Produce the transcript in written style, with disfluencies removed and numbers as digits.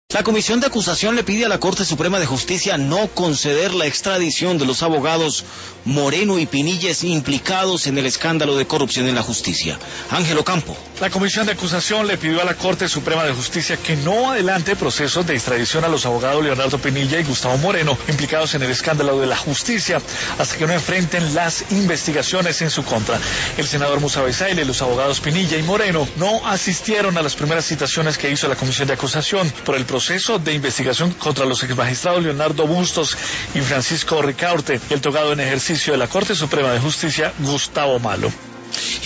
La Comisión de Acusación le pide a la Corte Suprema de Justicia no conceder la extradición de los abogados Moreno y Pinilla implicados en el escándalo de corrupción en la justicia. Ángel Ocampo. La Comisión de Acusación le pidió a la Corte Suprema de Justicia que no adelante procesos de extradición a los abogados Leonardo Pinilla y Gustavo Moreno, implicados en el escándalo de la justicia, hasta que no enfrenten las investigaciones en su contra. El senador Musa Besaile y los abogados Pinilla y Moreno no asistieron a las primeras citaciones que hizo la Comisión de Acusación por el proceso de investigación contra los exmagistrados Leonardo Bustos y Francisco Ricaurte y el togado en ejercicio de la Corte Suprema de Justicia, Gustavo Malo.